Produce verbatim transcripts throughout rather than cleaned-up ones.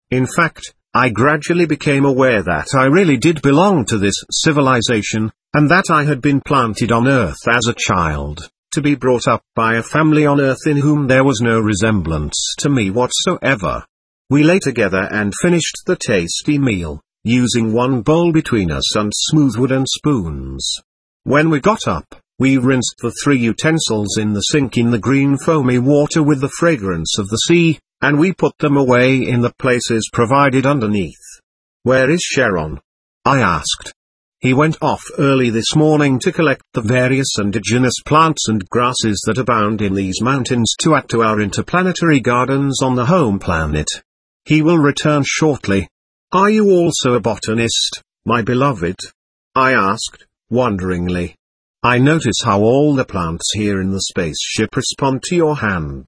In fact, I gradually became aware that I really did belong to this civilization, and that I had been planted on Earth as a child, to be brought up by a family on Earth in whom there was no resemblance to me whatsoever. We lay together and finished the tasty meal, using one bowl between us and smooth wooden spoons. When we got up, we rinsed the three utensils in the sink in the green foamy water with the fragrance of the sea, and we put them away in the places provided underneath. "Where is Sharon?" I asked. "He went off early this morning to collect the various indigenous plants and grasses that abound in these mountains to add to our interplanetary gardens on the home planet. He will return shortly." "Are you also a botanist, my beloved?" I asked, wonderingly. "I notice how all the plants here in the spaceship respond to your hands.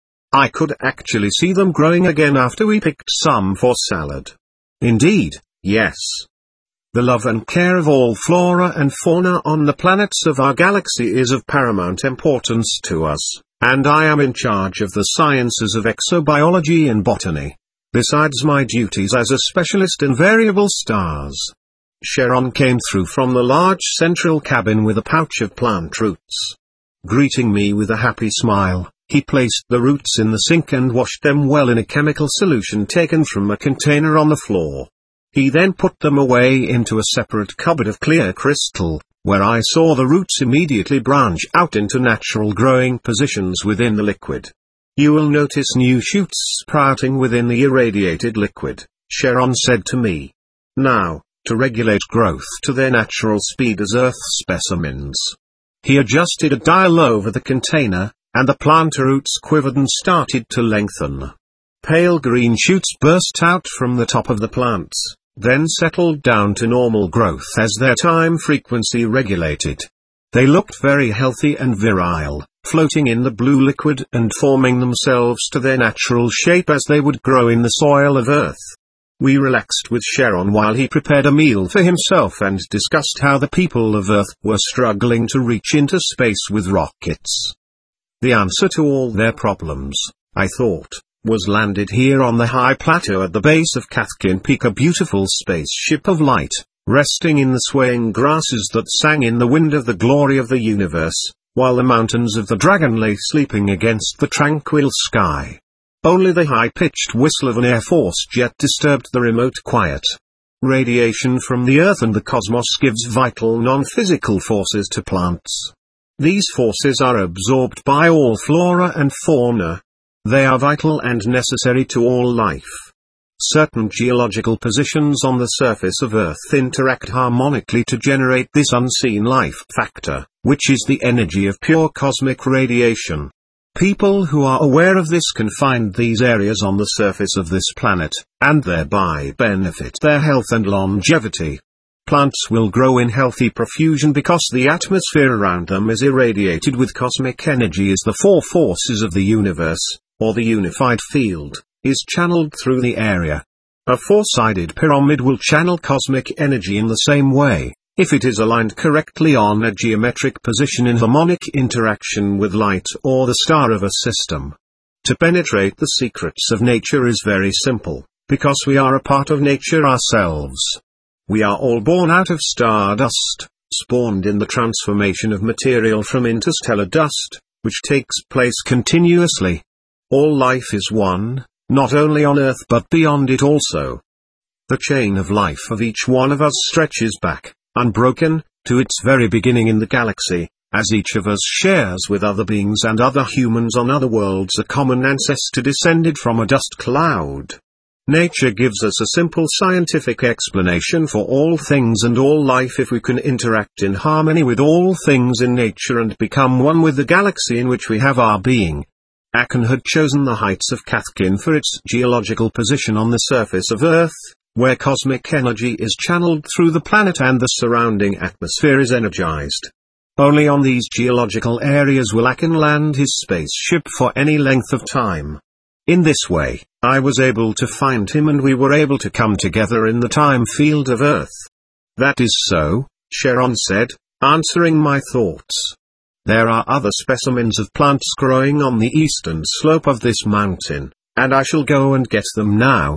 I could actually see them growing again after we picked some for salad." "Indeed, yes. The love and care of all flora and fauna on the planets of our galaxy is of paramount importance to us, and I am in charge of the sciences of exobiology and botany, besides my duties as a specialist in variable stars." Sharon came through from the large central cabin with a pouch of plant roots. Greeting me with a happy smile, he placed the roots in the sink and washed them well in a chemical solution taken from a container on the floor. He then put them away into a separate cupboard of clear crystal, where I saw the roots immediately branch out into natural growing positions within the liquid. "You will notice new shoots sprouting within the irradiated liquid," Sharon said to me. "Now, to regulate growth to their natural speed as Earth specimens." He adjusted a dial over the container, and the plant roots quivered and started to lengthen. Pale green shoots burst out from the top of the plants, then settled down to normal growth as their time frequency regulated. They looked very healthy and virile, floating in the blue liquid and forming themselves to their natural shape as they would grow in the soil of Earth. We relaxed with Sharon while he prepared a meal for himself and discussed how the people of Earth were struggling to reach into space with rockets. The answer to all their problems, I thought, was landed here on the high plateau at the base of Kathkin Peak, a beautiful spaceship of light, resting in the swaying grasses that sang in the wind of the glory of the universe, while the mountains of the Dragon lay sleeping against the tranquil sky. Only the high-pitched whistle of an Air Force jet disturbed the remote quiet. Radiation from the Earth and the cosmos gives vital non-physical forces to plants. These forces are absorbed by all flora and fauna. They are vital and necessary to all life. Certain geological positions on the surface of Earth interact harmonically to generate this unseen life factor, which is the energy of pure cosmic radiation. People who are aware of this can find these areas on the surface of this planet, and thereby benefit their health and longevity. Plants will grow in healthy profusion because the atmosphere around them is irradiated with cosmic energy as the four forces of the universe, or the unified field, is channeled through the area. A four-sided pyramid will channel cosmic energy in the same way, if it is aligned correctly on a geometric position in harmonic interaction with light or the star of a system. To penetrate the secrets of nature is very simple, because we are a part of nature ourselves. We are all born out of stardust, spawned in the transformation of material from interstellar dust, which takes place continuously. All life is one, not only on Earth but beyond it also. The chain of life of each one of us stretches back, unbroken, to its very beginning in the galaxy, as each of us shares with other beings and other humans on other worlds a common ancestor descended from a dust cloud. Nature gives us a simple scientific explanation for all things and all life if we can interact in harmony with all things in nature and become one with the galaxy in which we have our being. Akan had chosen the heights of Kathkin for its geological position on the surface of Earth, where cosmic energy is channeled through the planet and the surrounding atmosphere is energized. Only on these geological areas will Akan land his spaceship for any length of time. In this way, I was able to find him and we were able to come together in the time field of Earth. "That is so," Sharon said, answering my thoughts. "There are other specimens of plants growing on the eastern slope of this mountain, and I shall go and get them now."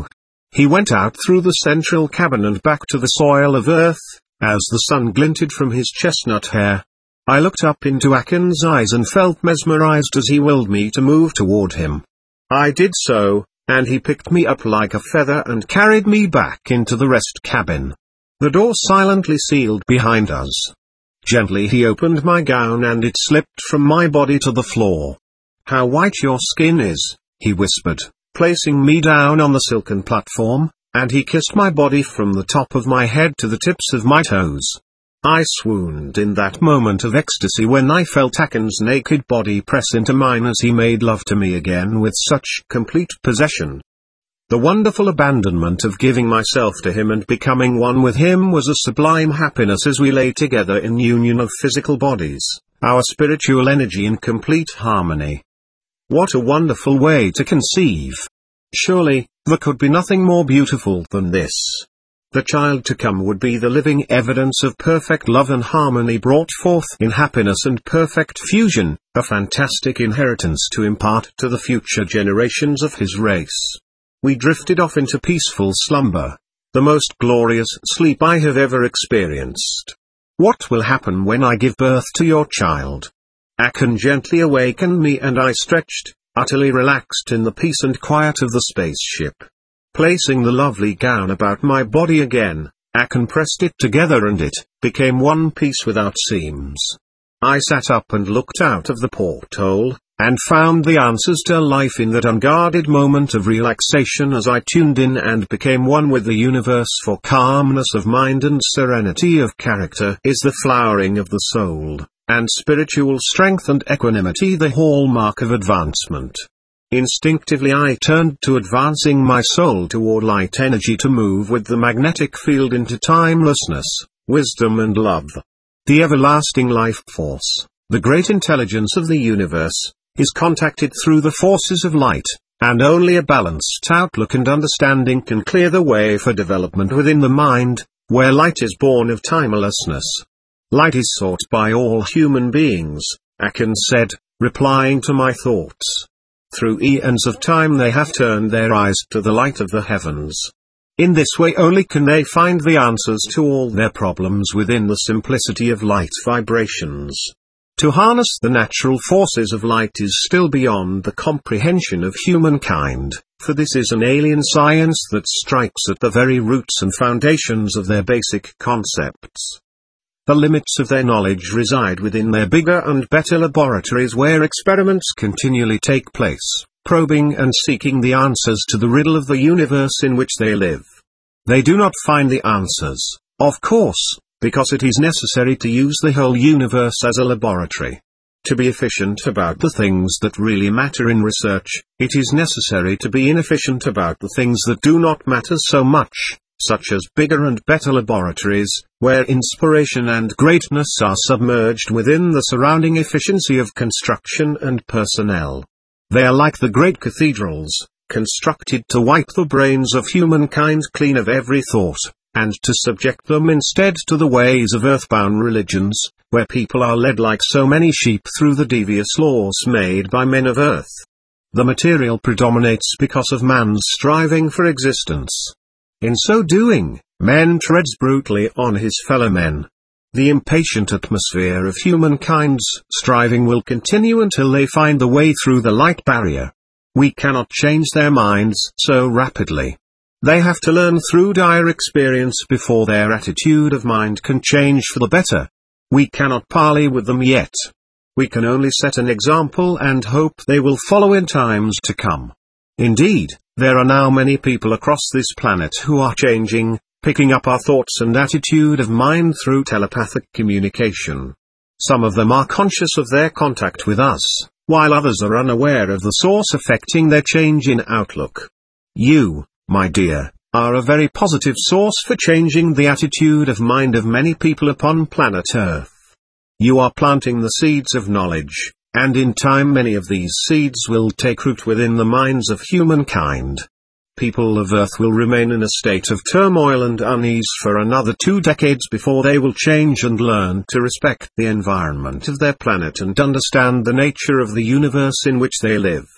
He went out through the central cabin and back to the soil of Earth, as the sun glinted from his chestnut hair. I looked up into Aken's eyes and felt mesmerized as he willed me to move toward him. I did so, and he picked me up like a feather and carried me back into the rest cabin. The door silently sealed behind us. Gently he opened my gown and it slipped from my body to the floor. "How white your skin is," he whispered, placing me down on the silken platform, and he kissed my body from the top of my head to the tips of my toes. I swooned in that moment of ecstasy when I felt Aken's naked body press into mine as he made love to me again with such complete possession. The wonderful abandonment of giving myself to him and becoming one with him was a sublime happiness as we lay together in union of physical bodies, our spiritual energy in complete harmony. What a wonderful way to conceive! Surely, there could be nothing more beautiful than this. The child to come would be the living evidence of perfect love and harmony brought forth in happiness and perfect fusion, a fantastic inheritance to impart to the future generations of his race. We drifted off into peaceful slumber, the most glorious sleep I have ever experienced. What will happen when I give birth to your child? Aken gently awakened me and I stretched, utterly relaxed in the peace and quiet of the spaceship. Placing the lovely gown about my body again, Aken pressed it together and it became one piece without seams. I sat up and looked out of the porthole, and found the answers to life in that unguarded moment of relaxation as I tuned in and became one with the universe. For calmness of mind and serenity of character is the flowering of the soul, and spiritual strength and equanimity the hallmark of advancement. Instinctively I turned to advancing my soul toward light energy to move with the magnetic field into timelessness, wisdom and love. The everlasting life force, the great intelligence of the universe, is contacted through the forces of light, and only a balanced outlook and understanding can clear the way for development within the mind, where light is born of timelessness. Light is sought by all human beings, Aken said, replying to my thoughts. Through eons of time they have turned their eyes to the light of the heavens. In this way only can they find the answers to all their problems within the simplicity of light vibrations. To harness the natural forces of light is still beyond the comprehension of humankind, for this is an alien science that strikes at the very roots and foundations of their basic concepts. The limits of their knowledge reside within their bigger and better laboratories where experiments continually take place, probing and seeking the answers to the riddle of the universe in which they live. They do not find the answers, of course, because it is necessary to use the whole universe as a laboratory. To be efficient about the things that really matter in research, it is necessary to be inefficient about the things that do not matter so much, such as bigger and better laboratories, where inspiration and greatness are submerged within the surrounding efficiency of construction and personnel. They are like the great cathedrals, constructed to wipe the brains of humankind clean of every thought, and to subject them instead to the ways of earthbound religions, where people are led like so many sheep through the devious laws made by men of earth. The material predominates because of man's striving for existence. In so doing, man treads brutally on his fellow men. The impatient atmosphere of humankind's striving will continue until they find the way through the light barrier. We cannot change their minds so rapidly. They have to learn through dire experience before their attitude of mind can change for the better. We cannot parley with them yet. We can only set an example and hope they will follow in times to come. Indeed, there are now many people across this planet who are changing, picking up our thoughts and attitude of mind through telepathic communication. Some of them are conscious of their contact with us, while others are unaware of the source affecting their change in outlook. You, my dear, are a very positive source for changing the attitude of mind of many people upon planet Earth. You are planting the seeds of knowledge, and in time many of these seeds will take root within the minds of humankind. People of Earth will remain in a state of turmoil and unease for another two decades before they will change and learn to respect the environment of their planet and understand the nature of the universe in which they live.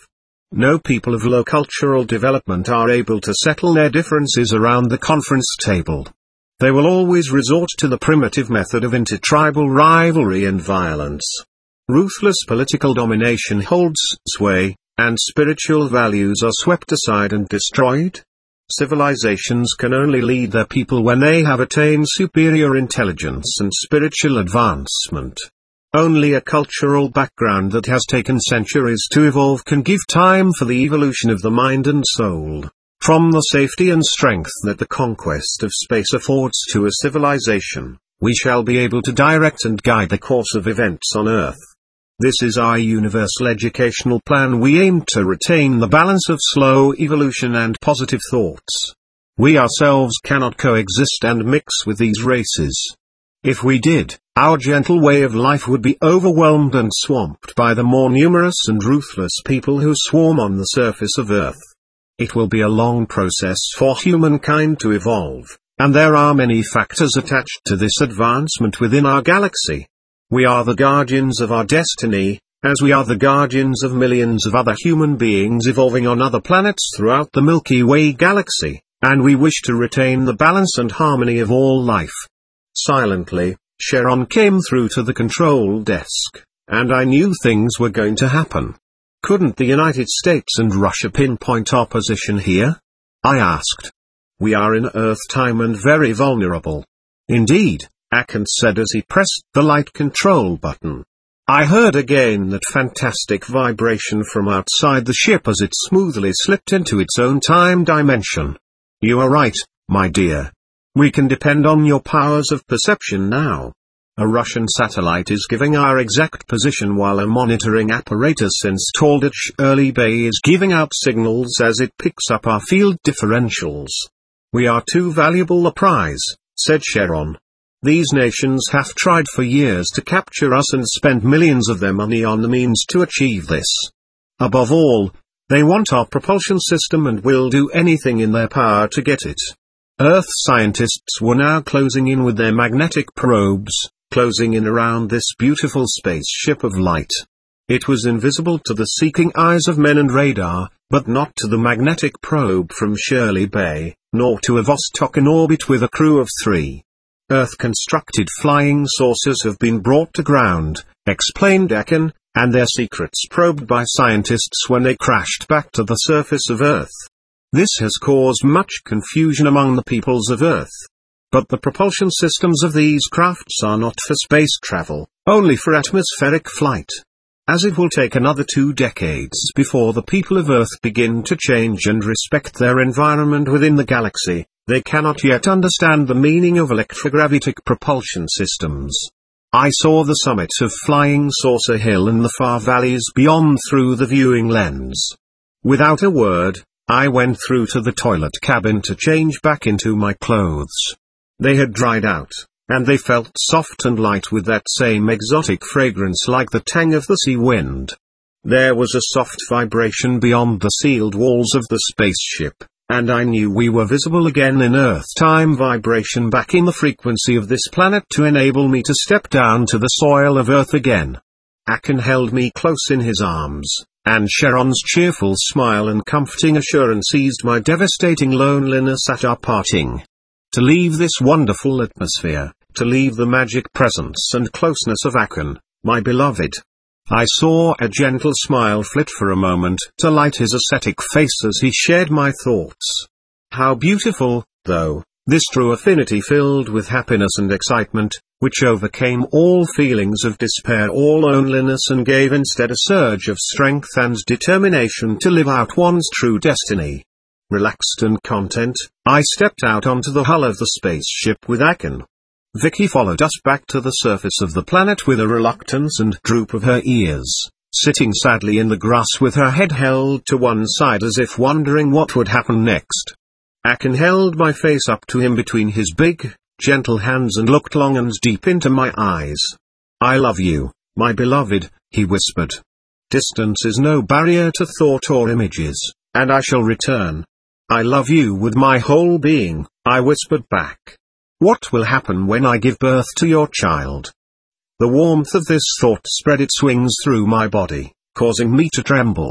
No people of low cultural development are able to settle their differences around the conference table. They will always resort to the primitive method of intertribal rivalry and violence. Ruthless political domination holds sway, and spiritual values are swept aside and destroyed. Civilizations can only lead their people when they have attained superior intelligence and spiritual advancement. Only a cultural background that has taken centuries to evolve can give time for the evolution of the mind and soul. From the safety and strength that the conquest of space affords to a civilization, we shall be able to direct and guide the course of events on Earth. This is our universal educational plan. We aim to retain the balance of slow evolution and positive thoughts. We ourselves cannot coexist and mix with these races. If we did, our gentle way of life would be overwhelmed and swamped by the more numerous and ruthless people who swarm on the surface of Earth. It will be a long process for humankind to evolve, and there are many factors attached to this advancement within our galaxy. We are the guardians of our destiny, as we are the guardians of millions of other human beings evolving on other planets throughout the Milky Way galaxy, and we wish to retain the balance and harmony of all life. Silently, Sharon came through to the control desk, and I knew things were going to happen. Couldn't the United States and Russia pinpoint our position here? I asked. We are in Earth time and very vulnerable. Indeed, Akin said as he pressed the light control button. I heard again that fantastic vibration from outside the ship as it smoothly slipped into its own time dimension. You are right, my dear. We can depend on your powers of perception now. A Russian satellite is giving our exact position while a monitoring apparatus installed at Shirley Bay is giving out signals as it picks up our field differentials. We are too valuable a prize, said Sharon. These nations have tried for years to capture us and spend millions of their money on the means to achieve this. Above all, they want our propulsion system and will do anything in their power to get it. Earth scientists were now closing in with their magnetic probes, closing in around this beautiful spaceship of light. It was invisible to the seeking eyes of men and radar, but not to the magnetic probe from Shirley Bay, nor to a Vostok in orbit with a crew of three. Earth-constructed flying saucers have been brought to ground, explained Akin, and their secrets probed by scientists when they crashed back to the surface of Earth. This has caused much confusion among the peoples of Earth. But the propulsion systems of these crafts are not for space travel, only for atmospheric flight. As it will take another two decades before the people of Earth begin to change and respect their environment within the galaxy, they cannot yet understand the meaning of electrogravitic propulsion systems. I saw the summit of Flying Saucer Hill and the far valleys beyond through the viewing lens. Without a word, I went through to the toilet cabin to change back into my clothes. They had dried out, and they felt soft and light with that same exotic fragrance like the tang of the sea wind. There was a soft vibration beyond the sealed walls of the spaceship, and I knew we were visible again in Earth-time vibration back in the frequency of this planet to enable me to step down to the soil of Earth again. Akin held me close in his arms, and Sharon's cheerful smile and comforting assurance eased my devastating loneliness at our parting. To leave this wonderful atmosphere, to leave the magic presence and closeness of Akin, my beloved. I saw a gentle smile flit for a moment to light his ascetic face as he shared my thoughts. How beautiful, though, this true affinity filled with happiness and excitement, which overcame all feelings of despair or loneliness and gave instead a surge of strength and determination to live out one's true destiny. Relaxed and content, I stepped out onto the hull of the spaceship with Akin. Vicky followed us back to the surface of the planet with a reluctance and droop of her ears, sitting sadly in the grass with her head held to one side as if wondering what would happen next. Akin held my face up to him between his big, gentle hands and looked long and deep into my eyes. I love you, my beloved, he whispered. Distance is no barrier to thought or images, and I shall return. I love you with my whole being, I whispered back. What will happen when I give birth to your child? The warmth of this thought spread its wings through my body, causing me to tremble.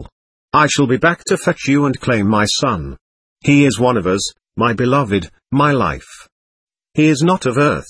I shall be back to fetch you and claim my son. He is one of us, my beloved, my life. He is not of earth.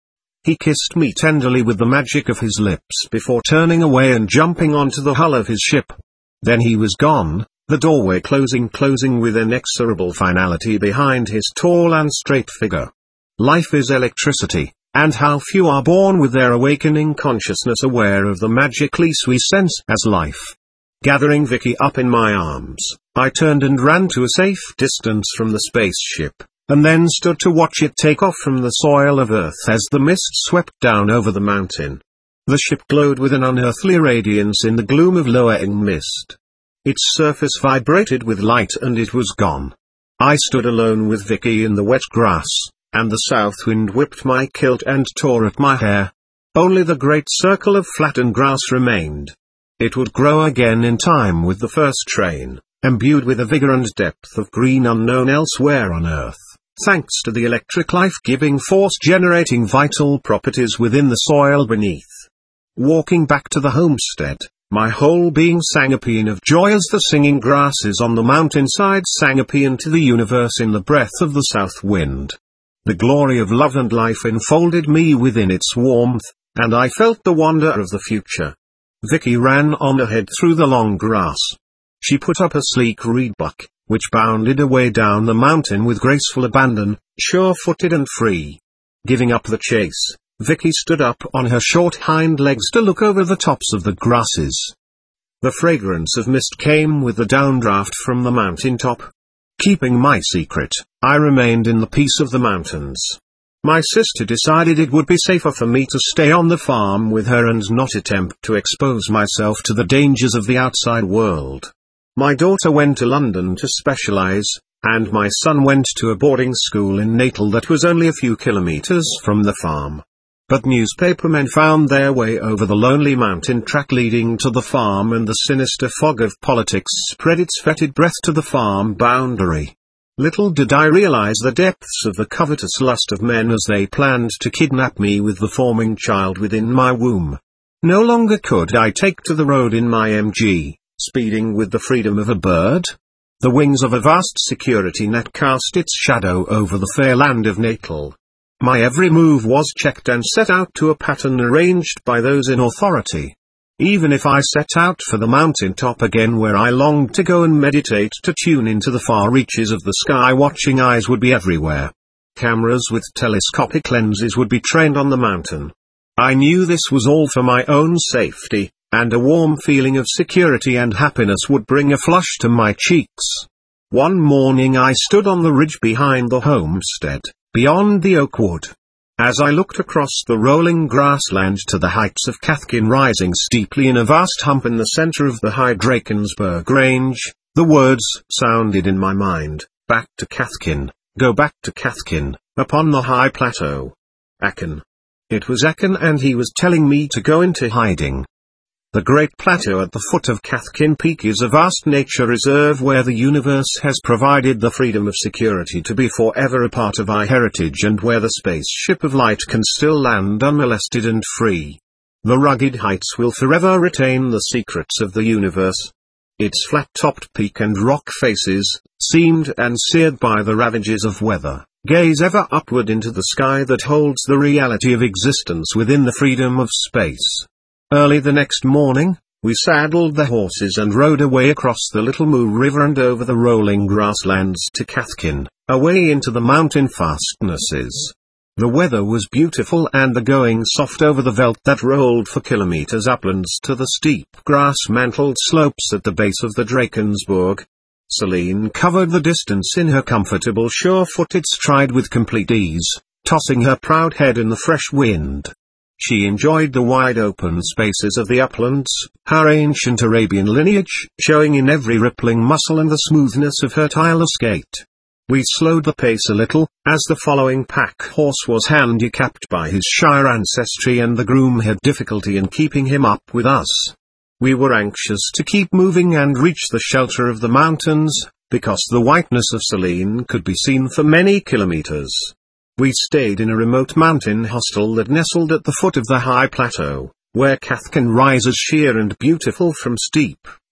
He kissed me tenderly with the magic of his lips before turning away and jumping onto the hull of his ship. Then he was gone, the doorway closing closing with inexorable finality behind his tall and straight figure. Life is electricity, and how few are born with their awakening consciousness aware of the magic release we sense as life. Gathering Vicky up in my arms, I turned and ran to a safe distance from the spaceship, and then stood to watch it take off from the soil of Earth as the mist swept down over the mountain. The ship glowed with an unearthly radiance in the gloom of lowering mist. Its surface vibrated with light and it was gone. I stood alone with Vicky in the wet grass, and the south wind whipped my kilt and tore at my hair. Only the great circle of flattened grass remained. It would grow again in time with the first train, imbued with a vigor and depth of green unknown elsewhere on Earth, thanks to the electric life-giving force generating vital properties within the soil beneath. Walking back to the homestead, my whole being sang a paean of joy as the singing grasses on the mountainside sang a paean to the universe in the breath of the south wind. The glory of love and life enfolded me within its warmth, and I felt the wonder of the future. Vicky ran on ahead through the long grass. She put up a sleek reedbuck, which bounded away down the mountain with graceful abandon, sure-footed and free. Giving up the chase, Vicky stood up on her short hind legs to look over the tops of the grasses. The fragrance of mist came with the downdraft from the mountain top. Keeping my secret, I remained in the peace of the mountains. My sister decided it would be safer for me to stay on the farm with her and not attempt to expose myself to the dangers of the outside world. My daughter went to London to specialize, and my son went to a boarding school in Natal that was only a few kilometers from the farm. But newspapermen found their way over the lonely mountain track leading to the farm, and the sinister fog of politics spread its fetid breath to the farm boundary. Little did I realize the depths of the covetous lust of men as they planned to kidnap me with the forming child within my womb. No longer could I take to the road in my M G, speeding with the freedom of a bird. The wings of a vast security net cast its shadow over the fair land of Natal. My every move was checked and set out to a pattern arranged by those in authority. Even if I set out for the mountain top again where I longed to go and meditate to tune into the far reaches of the sky, watching eyes would be everywhere. Cameras with telescopic lenses would be trained on the mountain. I knew this was all for my own safety, and a warm feeling of security and happiness would bring a flush to my cheeks. One morning I stood on the ridge behind the homestead, beyond the oak wood. As I looked across the rolling grassland to the heights of Cathkin rising steeply in a vast hump in the center of the high Drakensberg range, the words sounded in my mind, back to Cathkin, go back to Cathkin, upon the high plateau. Aken. It was Aken, and he was telling me to go into hiding. The Great Plateau at the foot of Cathkin Peak is a vast nature reserve where the universe has provided the freedom of security to be forever a part of our heritage, and where the spaceship of light can still land unmolested and free. The rugged heights will forever retain the secrets of the universe. Its flat-topped peak and rock faces, seamed and seared by the ravages of weather, gaze ever upward into the sky that holds the reality of existence within the freedom of space. Early the next morning, we saddled the horses and rode away across the Little Moo River and over the rolling grasslands to Cathkin, away into the mountain fastnesses. The weather was beautiful and the going soft over the veldt that rolled for kilometers uplands to the steep grass-mantled slopes at the base of the Drakensberg. Celine covered the distance in her comfortable sure-footed stride with complete ease, tossing her proud head in the fresh wind. She enjoyed the wide open spaces of the uplands, her ancient Arabian lineage showing in every rippling muscle and the smoothness of her tireless gait. We slowed the pace a little, as the following pack horse was handicapped by his Shire ancestry and the groom had difficulty in keeping him up with us. We were anxious to keep moving and reach the shelter of the mountains, because the whiteness of Celine could be seen for many kilometers. We stayed in a remote mountain hostel that nestled at the foot of the high plateau, where Cathkin rises sheer and beautiful from steep,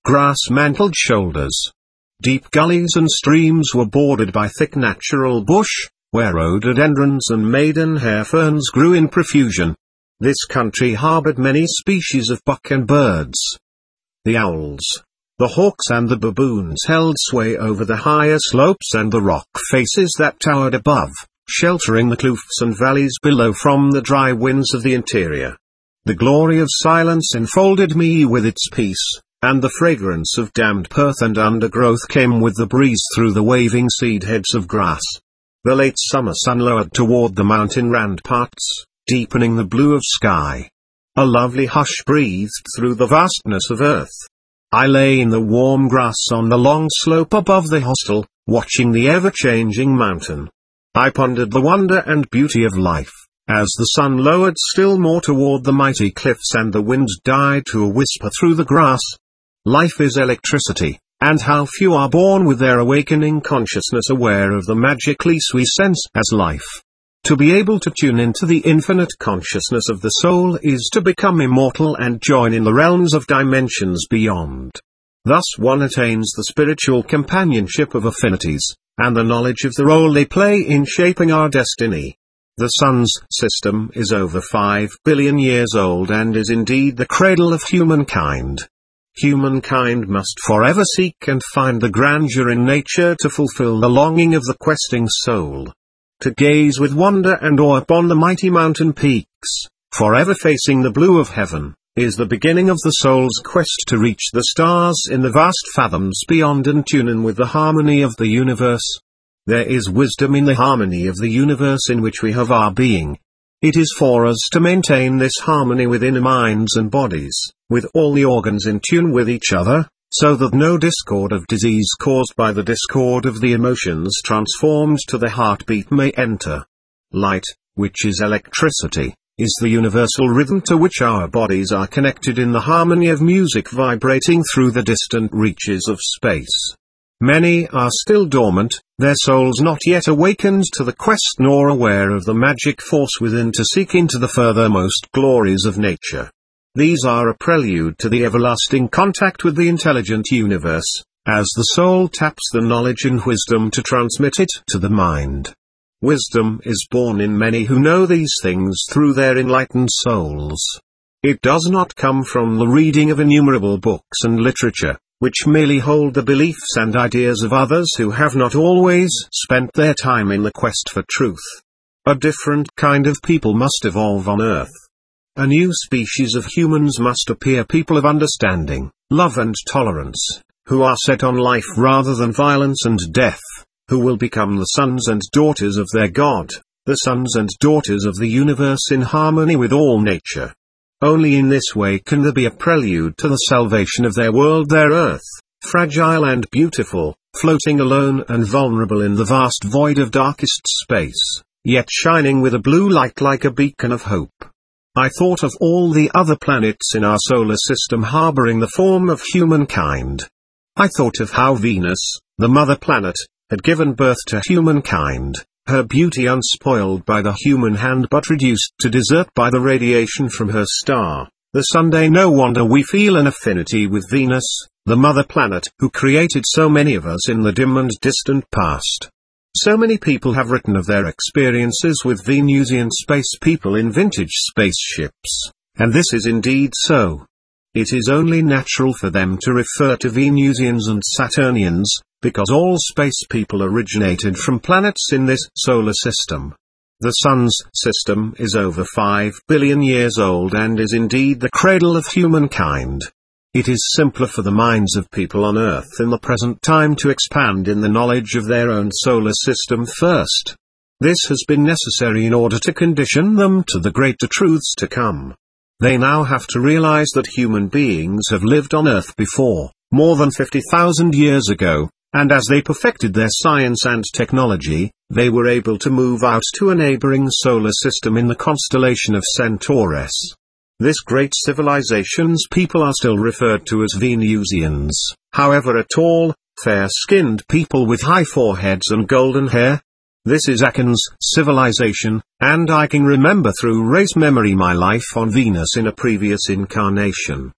grass-mantled shoulders. Deep gullies and streams were bordered by thick natural bush, where rhododendrons and maidenhair ferns grew in profusion. This country harbored many species of buck and birds. The owls, the hawks and the baboons held sway over the higher slopes and the rock faces that towered above, sheltering the kloofs and valleys below from the dry winds of the interior. The glory of silence enfolded me with its peace, and the fragrance of dammed earth and undergrowth came with the breeze through the waving seed heads of grass. The late summer sun lowered toward the mountain ramparts, deepening the blue of sky. A lovely hush breathed through the vastness of earth. I lay in the warm grass on the long slope above the hostel, watching the ever-changing mountain. I pondered the wonder and beauty of life, as the sun lowered still more toward the mighty cliffs and the wind died to a whisper through the grass. Life is electricity, and how few are born with their awakening consciousness aware of the magic release we sense as life. To be able to tune into the infinite consciousness of the soul is to become immortal and join in the realms of dimensions beyond. Thus one attains the spiritual companionship of affinities, and the knowledge of the role they play in shaping our destiny. The sun's system is over five billion years old and is indeed the cradle of humankind. Humankind must forever seek and find the grandeur in nature to fulfill the longing of the questing soul. To gaze with wonder and awe upon the mighty mountain peaks, forever facing the blue of heaven, is the beginning of the soul's quest to reach the stars in the vast fathoms beyond and tune in with the harmony of the universe. There is wisdom in the harmony of the universe in which we have our being. It is for us to maintain this harmony within our minds and bodies, with all the organs in tune with each other, so that no discord of disease caused by the discord of the emotions transformed to the heartbeat may enter. Light, which is electricity, is the universal rhythm to which our bodies are connected in the harmony of music vibrating through the distant reaches of space. Many are still dormant, their souls not yet awakened to the quest nor aware of the magic force within to seek into the furthermost glories of nature. These are a prelude to the everlasting contact with the intelligent universe, as the soul taps the knowledge and wisdom to transmit it to the mind. Wisdom is born in many who know these things through their enlightened souls. It does not come from the reading of innumerable books and literature, which merely hold the beliefs and ideas of others who have not always spent their time in the quest for truth. A different kind of people must evolve on earth. A new species of humans must appear, people of understanding, love and tolerance, who are set on life rather than violence and death, who will become the sons and daughters of their God, the sons and daughters of the universe in harmony with all nature. Only in this way can there be a prelude to the salvation of their world, their earth, fragile and beautiful, floating alone and vulnerable in the vast void of darkest space, yet shining with a blue light like a beacon of hope. I thought of all the other planets in our solar system harboring the form of humankind. I thought of how Venus, the mother planet, had given birth to humankind, her beauty unspoiled by the human hand but reduced to desert by the radiation from her star, the Sunday. No wonder we feel an affinity with Venus, the mother planet, who created so many of us in the dim and distant past. So many people have written of their experiences with Venusian space people in vintage spaceships, and this is indeed so. It is only natural for them to refer to Venusians and Saturnians, because all space people originated from planets in this solar system. The Sun's system is over five billion years old and is indeed the cradle of humankind. It is simpler for the minds of people on Earth in the present time to expand in the knowledge of their own solar system first. This has been necessary in order to condition them to the greater truths to come. They now have to realize that human beings have lived on Earth before, more than fifty thousand years ago, and as they perfected their science and technology, they were able to move out to a neighboring solar system in the constellation of Centaurus. This great civilization's people are still referred to as Venusians, however a tall, fair-skinned people with high foreheads and golden hair. This is Akin's civilization, and I can remember through race memory my life on Venus in a previous incarnation.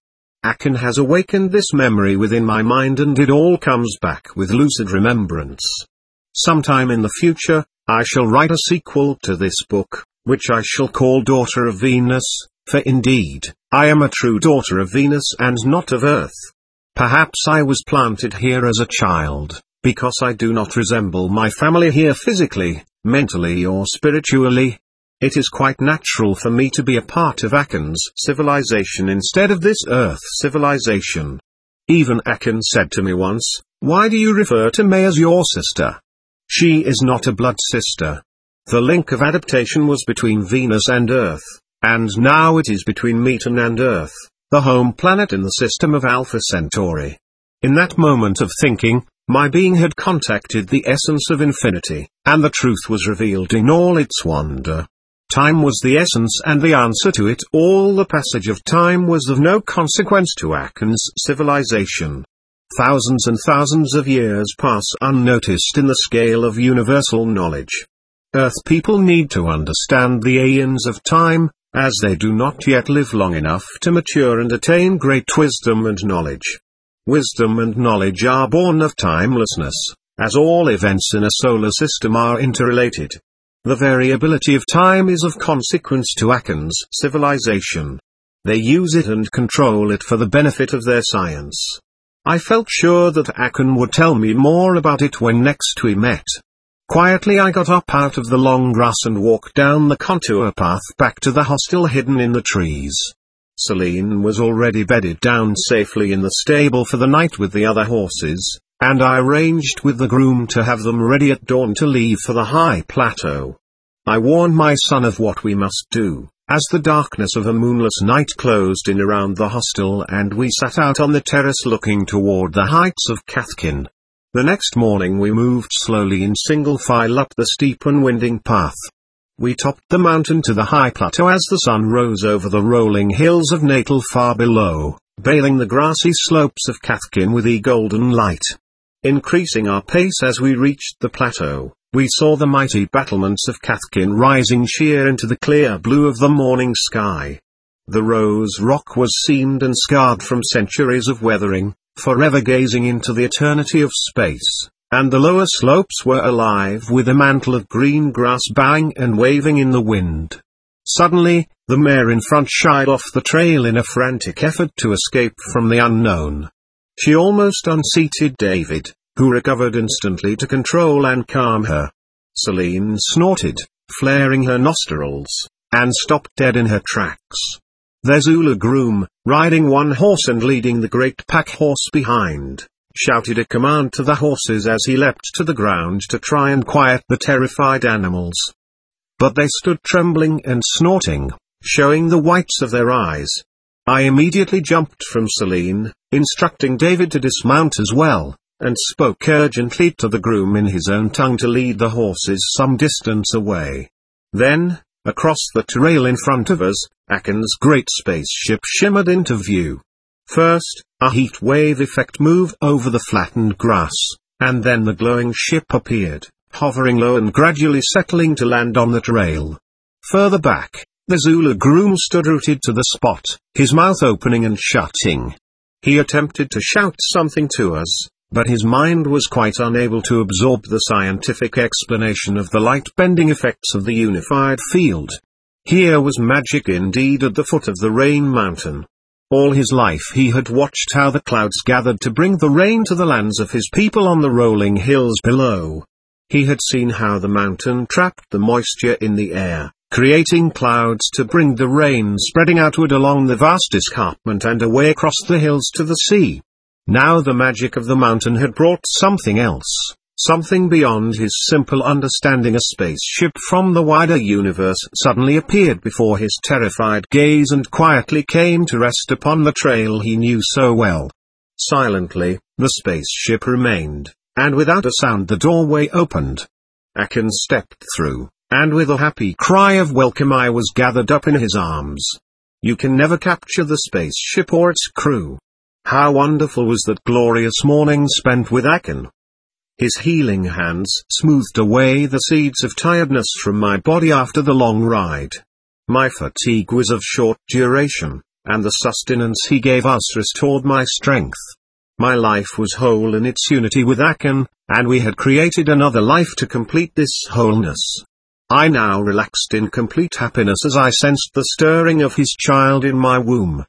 Aken has awakened this memory within my mind and it all comes back with lucid remembrance. Sometime in the future, I shall write a sequel to this book, which I shall call Daughter of Venus, for indeed, I am a true daughter of Venus and not of Earth. Perhaps I was planted here as a child, because I do not resemble my family here physically, mentally or spiritually. It is quite natural for me to be a part of Aken's civilization instead of this Earth civilization. Even Aken said to me once, "Why do you refer to May as your sister? She is not a blood sister." The link of adaptation was between Venus and Earth, and now it is between Meton and Earth, the home planet in the system of Alpha Centauri. In that moment of thinking, my being had contacted the essence of infinity, and the truth was revealed in all its wonder. Time was the essence and the answer to it all. The passage of time was of no consequence to Aken's civilization. Thousands and thousands of years pass unnoticed in the scale of universal knowledge. Earth people need to understand the aeons of time, as they do not yet live long enough to mature and attain great wisdom and knowledge. Wisdom and knowledge are born of timelessness, as all events in a solar system are interrelated. The variability of time is of consequence to Aken's civilization. They use it and control it for the benefit of their science. I felt sure that Aken would tell me more about it when next we met. Quietly I got up out of the long grass and walked down the contour path back to the hostel hidden in the trees. Celine was already bedded down safely in the stable for the night with the other horses, and I arranged with the groom to have them ready at dawn to leave for the high plateau. I warned my son of what we must do, as the darkness of a moonless night closed in around the hostel and we sat out on the terrace looking toward the heights of Cathkin. The next morning we moved slowly in single file up the steep and winding path. We topped the mountain to the high plateau as the sun rose over the rolling hills of Natal far below, veiling the grassy slopes of Cathkin with a golden light. Increasing our pace as we reached the plateau, we saw the mighty battlements of Cathkin rising sheer into the clear blue of the morning sky. The rose rock was seamed and scarred from centuries of weathering, forever gazing into the eternity of space, and the lower slopes were alive with a mantle of green grass bowing and waving in the wind. Suddenly, the mare in front shied off the trail in a frantic effort to escape from the unknown. She almost unseated David, who recovered instantly to control and calm her. Celine snorted, flaring her nostrils, and stopped dead in her tracks. The Zulu groom, riding one horse and leading the great pack horse behind, shouted a command to the horses as he leapt to the ground to try and quiet the terrified animals. But they stood trembling and snorting, showing the whites of their eyes. I immediately jumped from Celine, instructing David to dismount as well, and spoke urgently to the groom in his own tongue to lead the horses some distance away. Then, across the trail in front of us, Aken's great spaceship shimmered into view. First, a heat wave effect moved over the flattened grass, and then the glowing ship appeared, hovering low and gradually settling to land on the trail. Further back, the Zulu groom stood rooted to the spot, his mouth opening and shutting. He attempted to shout something to us, but his mind was quite unable to absorb the scientific explanation of the light-bending effects of the unified field. Here was magic indeed at the foot of the Rain Mountain. All his life he had watched how the clouds gathered to bring the rain to the lands of his people on the rolling hills below. He had seen how the mountain trapped the moisture in the air, creating clouds to bring the rain spreading outward along the vast escarpment and away across the hills to the sea. Now the magic of the mountain had brought something else, something beyond his simple understanding. A spaceship from the wider universe suddenly appeared before his terrified gaze and quietly came to rest upon the trail he knew so well. Silently, the spaceship remained, and without a sound the doorway opened. Aken stepped through, and with a happy cry of welcome I was gathered up in his arms. You can never capture the spaceship or its crew. How wonderful was that glorious morning spent with Aken. His healing hands smoothed away the seeds of tiredness from my body after the long ride. My fatigue was of short duration, and the sustenance he gave us restored my strength. My life was whole in its unity with Akan, and we had created another life to complete this wholeness. I now relaxed in complete happiness as I sensed the stirring of his child in my womb.